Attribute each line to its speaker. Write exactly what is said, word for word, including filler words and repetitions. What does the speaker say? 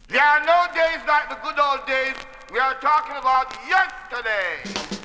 Speaker 1: There are no days like the good old days. We are talking about yesterday.